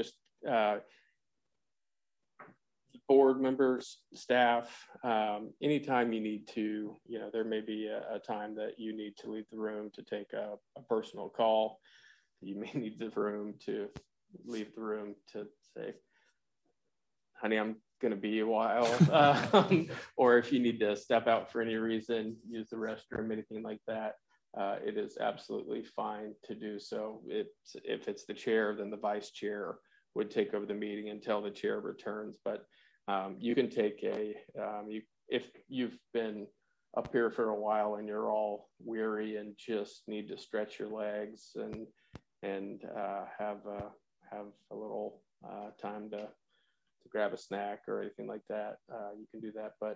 board members, staff, anytime you need to, there may be a time that you need to leave the room to take a personal call. You may need the room to leave the room to say, honey, I'm going to be a while. Or if you need to step out for any reason, use the restroom, anything like that. it is absolutely fine to do so. If it's the chair, then the vice chair would take over the meeting until the chair returns. But you can take if you've been up here for a while and you're all weary and just need to stretch your legs and have a little time to grab a snack or anything like that, you can do that. But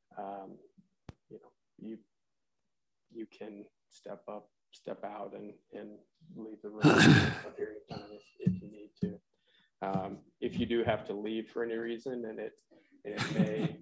you can step out and leave the room for a period of time if you need to. If you do have to leave for any reason, and it may,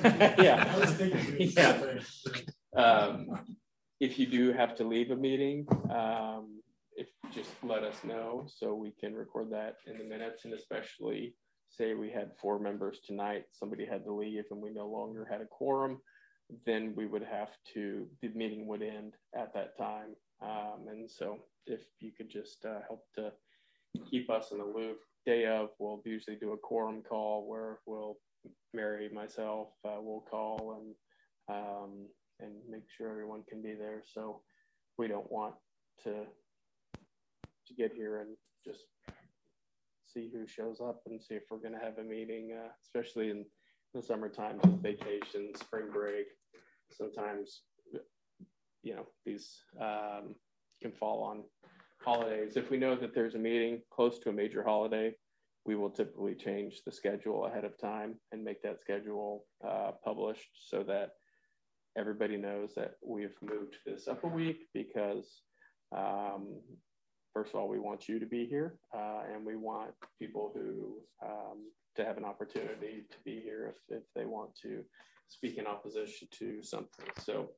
if you do have to leave a meeting, just let us know so we can record that in the minutes. And especially, say we had 4 members tonight, somebody had to leave and we no longer had a quorum, then we would have to, the meeting would end at that time. And so if you could just help to keep us in the loop. Day of, we'll usually do a quorum call where Mary, myself, will call and make sure everyone can be there. So we don't want to get here and just see who shows up and see if we're going to have a meeting, especially in the summertime, vacation, spring break. Sometimes, these can fall on holidays. If we know that there's a meeting close to a major holiday, we will typically change the schedule ahead of time and make that schedule published so that everybody knows that we've moved this up a week because first of all, we want you to be here and we want people who to have an opportunity to be here if they want to speak in opposition to something. So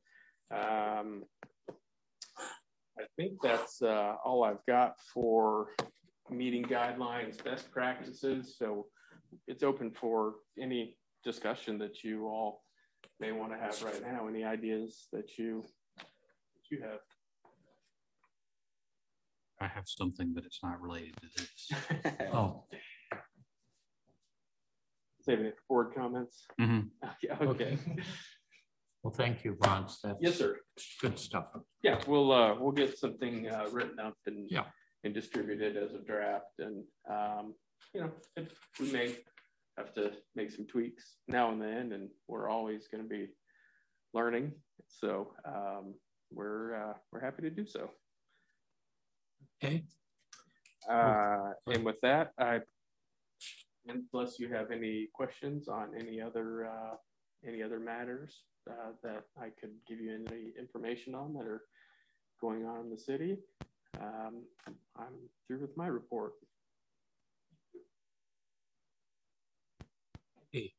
I think that's all I've got for meeting guidelines, best practices. So it's open for any discussion that you all may want to have right now. Any ideas that you have? I have something, but it's not related to this. Oh, Saving it for board comments. Mm-hmm. Yeah, okay. well, thank you, Ron. That's Yes, sir. good stuff. Yeah, we'll get something written up and distributed as a draft, and we may have to make some tweaks now and then, and we're always going to be learning. So we're happy to do so. Okay. And with that, unless you have any questions on any other matters that I could give you any information on that are going on in the city, I'm through with my report. Okay.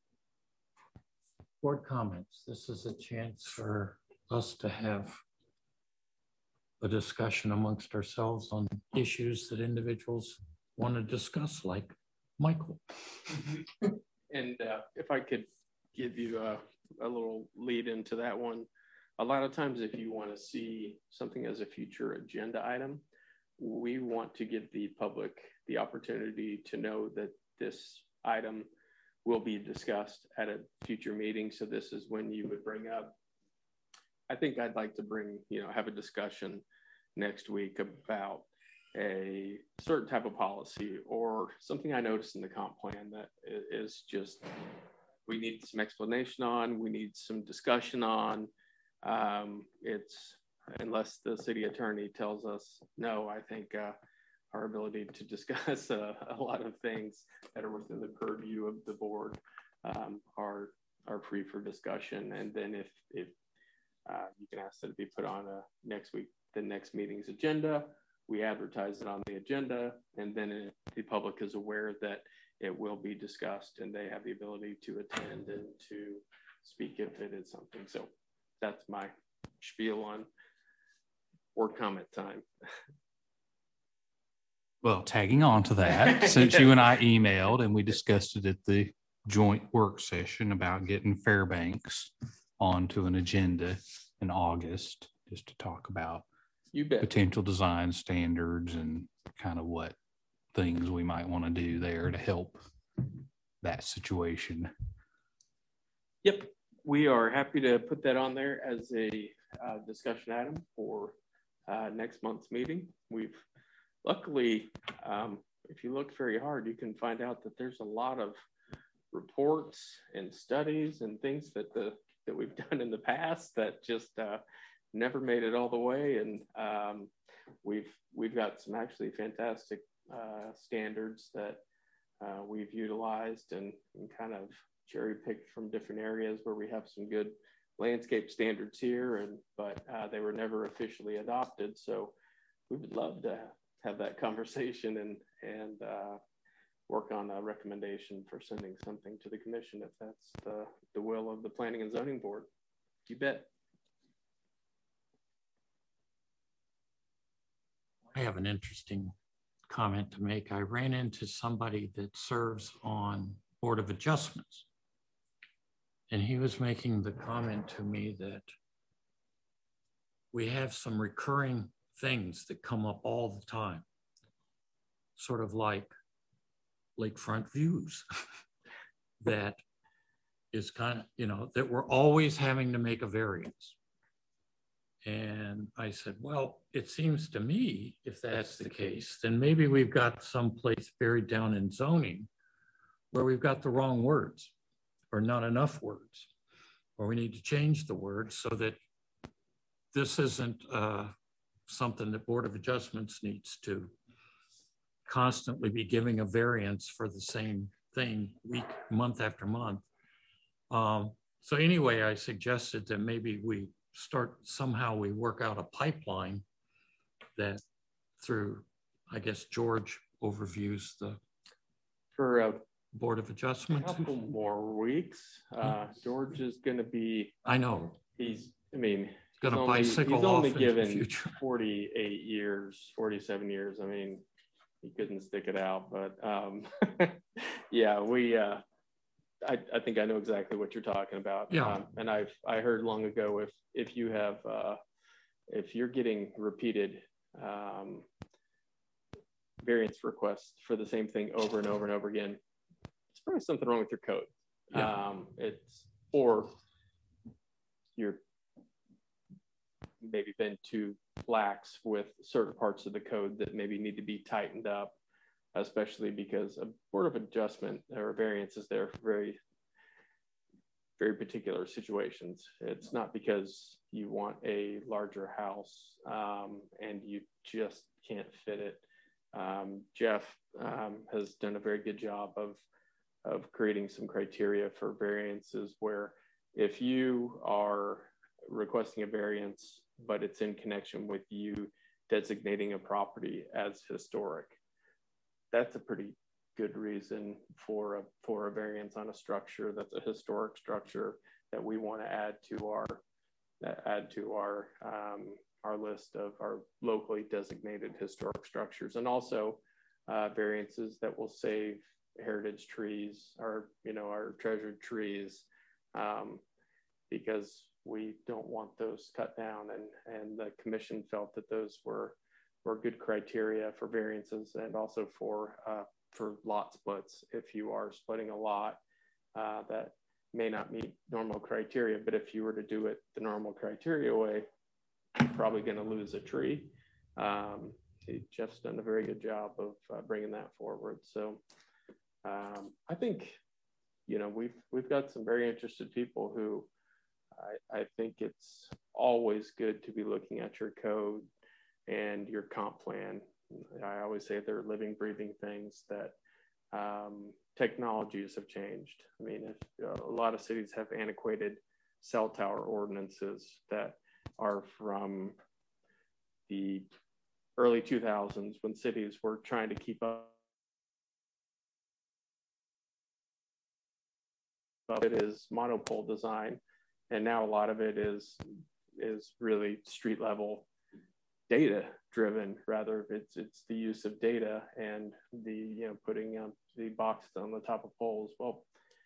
Board comments. This is a chance for us to have a discussion amongst ourselves on issues that individuals want to discuss, like Michael. And if I could give you a little lead into that one, a lot of times if you want to see something as a future agenda item, we want to give the public the opportunity to know that this item will be discussed at a future meeting. So this is when you would bring up, I think I'd like to have a discussion next week about a certain type of policy or something I noticed in the comp plan that is just, we need some explanation on, we need some discussion on. It's, unless the city attorney tells us no, I think our ability to discuss a lot of things that are within the purview of the board are free for discussion. And then if you can ask that it be put on the next meeting's agenda, we advertise it on the agenda, and then the public is aware that it will be discussed and they have the ability to attend and to speak if it is something. So that's my spiel on board comment time. Well, tagging on to that, since you and I emailed and we discussed it at the joint work session about getting Fairbanks onto an agenda in August, just to talk about potential design standards and kind of what things we might want to do there to help that situation. Yep, we are happy to put that on there as discussion item for next month's meeting. We've luckily, if you look very hard, you can find out that there's a lot of reports and studies and things that we've done in the past that just never made it all the way. And we've got some actually fantastic standards that we've utilized and kind of cherry picked from different areas where we have some good landscape standards here, but they were never officially adopted. So we would love to have that conversation and work on a recommendation for sending something to the commission if that's the will of the Planning and Zoning Board. You bet. I have an interesting comment to make. I ran into somebody that serves on Board of Adjustments, and he was making the comment to me that we have some recurring things that come up all the time, sort of like lakefront views that is kind of, that we're always having to make a variance. And I said, well, it seems to me, if that's the case, then maybe we've got someplace buried down in zoning where we've got the wrong words or not enough words, or we need to change the words so that this isn't something that Board of Adjustments needs to constantly be giving a variance for the same thing month after month. So anyway, I suggested that maybe we we work out a pipeline that through, I guess, George overviews for a Board of Adjustments. A couple more weeks. George is going to be. I know. He's going to bicycle he's only off given into the future. 48 years, 47 years. I mean, he couldn't stick it out, but yeah, I think I know exactly what you're talking about. Yeah. And I heard long ago if you have if you're getting repeated variance requests for the same thing over and over and over again, it's probably something wrong with your code. Yeah. Or you're maybe been too lax with certain parts of the code that maybe need to be tightened up, especially because a Board of Adjustment or a variance is there for very, very particular situations. It's not because you want a larger house and you just can't fit it. Jeff has done a very good job of creating some criteria for variances where if you are requesting a variance, but it's in connection with you designating a property as historic, that's a pretty good reason for a variance on a structure that's a historic structure that we want to add to our list of our locally designated historic structures, and also variances that will save heritage trees or our treasured trees, because we don't want those cut down, and the commission felt that those were good criteria for variances, and also for lot splits. If you are splitting a lot that may not meet normal criteria, but if you were to do it the normal criteria way, you're probably going to lose a tree. Jeff's done a very good job of bringing that forward. So I think we've got some very interested people who I think it's always good to be looking at your code and your comp plan. I always say they're living, breathing things that technologies have changed. I mean, a lot of cities have antiquated cell tower ordinances that are from the early 2000s when cities were trying to keep up. It is monopole design, and now a lot of it is really street level data driven. Rather, it's the use of data and the putting the boxes on the top of poles. Well,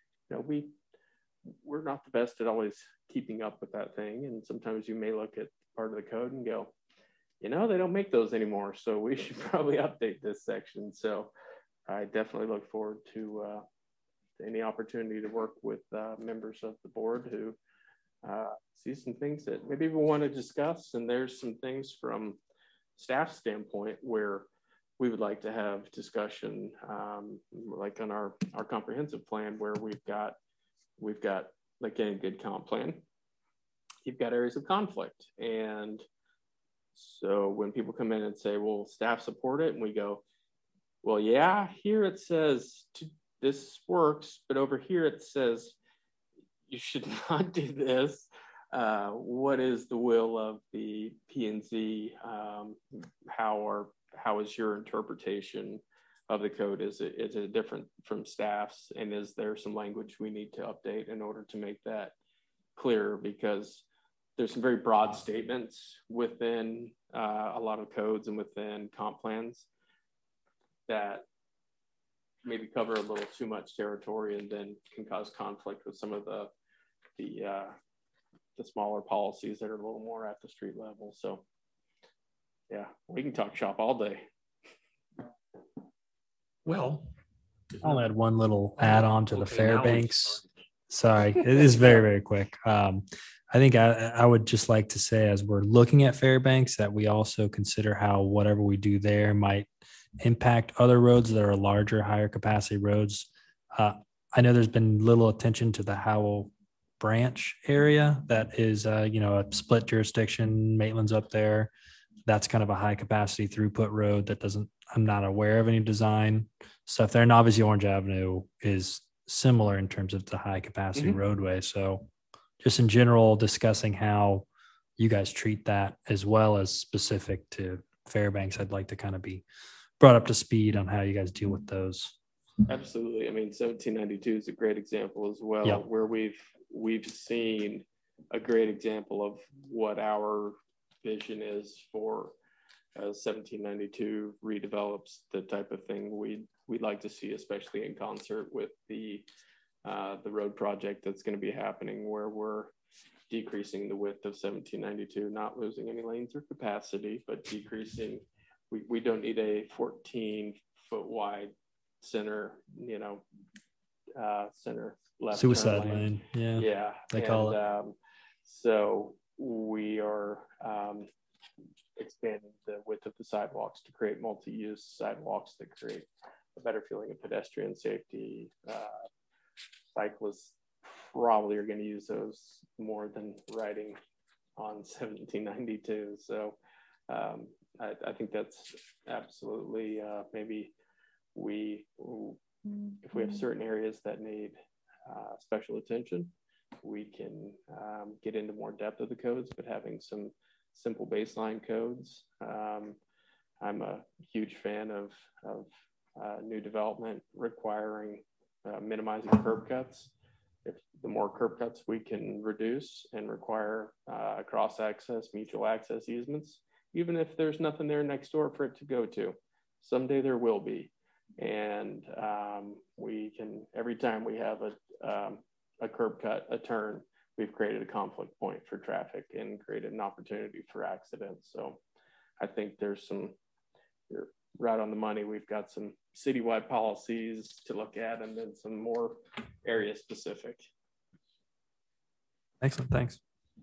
we're not the best at always keeping up with that thing, and sometimes you may look at part of the code and go, they don't make those anymore, so we should probably update this section. So I definitely look forward to any opportunity to work with members of the board who see some things that maybe we want to discuss. And there's some things from staff standpoint where we would like to have discussion, like on our comprehensive plan, where we've got like any good comp plan, you've got areas of conflict. And so when people come in and say, well, staff support it, and we go, well, yeah, here it says this works, but over here it says you should not do this. What is the will of the P&Z? How is your interpretation of the code? Is it different from staff's? And is there some language we need to update in order to make that clearer? Because there's some very broad statements within a lot of codes and within comp plans that maybe cover a little too much territory and then can cause conflict with some of the smaller policies that are a little more at the street level. So yeah, we can talk shop all day. Well, I'll add one little add on to the Fairbanks. Sorry, it is very, very quick. I think I would just like to say, as we're looking at Fairbanks, that we also consider how whatever we do there might impact other roads that are larger, higher capacity roads. I know there's been little attention to the Howell Branch area that is, a split jurisdiction. Maitland's up there. That's kind of a high capacity throughput road that I'm not aware of any design stuff there. And obviously Orange Avenue is similar in terms of the high capacity roadway. So just in general, discussing how you guys treat that as well as specific to Fairbanks, I'd like to kind of be brought up to speed on how you guys deal with those. Absolutely. I mean, 1792 is a great example as well, Yep. where we've seen a great example of what our vision is for 1792 redevelops the type of thing we'd like to see, especially in concert with the road project that's going to be happening, where we're decreasing the width of 1792, not losing any lanes or capacity, but decreasing. We don't need a 14-foot wide center, center left Suicide turn lane. Yeah. Yeah. They call it. So we are expanding the width of the sidewalks to create multi-use sidewalks that create a better feeling of pedestrian safety. Cyclists probably are going to use those more than riding on 1792. So I think that's absolutely maybe if we have certain areas that need special attention, we can get into more depth of the codes, but having some simple baseline codes. I'm a huge fan of new development requiring minimizing curb cuts. If the more curb cuts we can reduce and require cross access, mutual access easements, even if there's nothing there next door for it to go to, someday there will be. And we can, every time we have a curb cut, a turn, we've created a conflict point for traffic and created an opportunity for accidents. So I think there's you're right on the money. We've got some citywide policies to look at, and then some more area specific. Excellent. Thanks.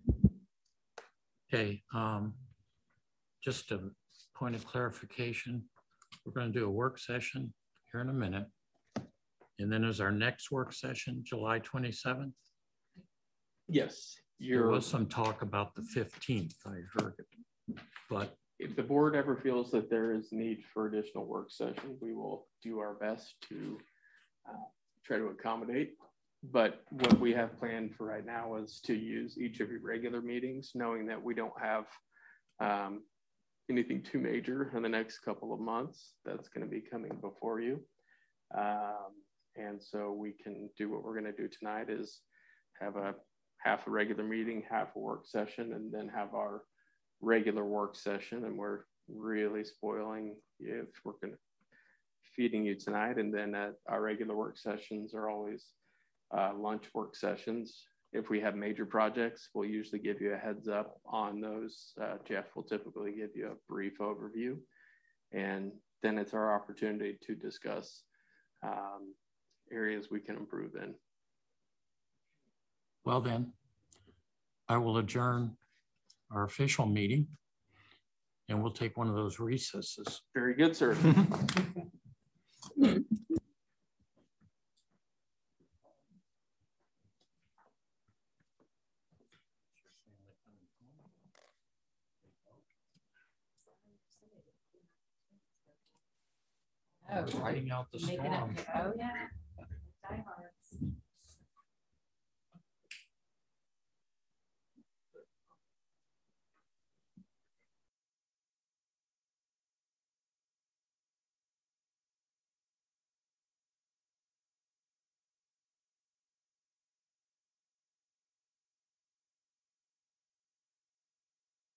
Okay. Just a point of clarification. We're going to do a work session here in a minute. And then is our next work session July 27th? Yes. There was some talk about the 15th, I heard it. But if the board ever feels that there is need for additional work session, we will do our best to try to accommodate. But what we have planned for right now is to use each of your regular meetings, knowing that we don't have anything too major in the next couple of months that's going to be coming before you. And so we can do what we're going to do tonight is have half a regular meeting, half a work session, and then have our regular work session. And we're really spoiling you if we're going to feeding you tonight. And then our regular work sessions are always lunch work sessions. If we have major projects, we'll usually give you a heads up on those. Jeff will typically give you a brief overview, and then it's our opportunity to discuss areas we can improve in. well then, I will adjourn our official meeting and we'll take one of those recesses. Very good, sir. Oh, Riding out the making storm. it, oh, yeah.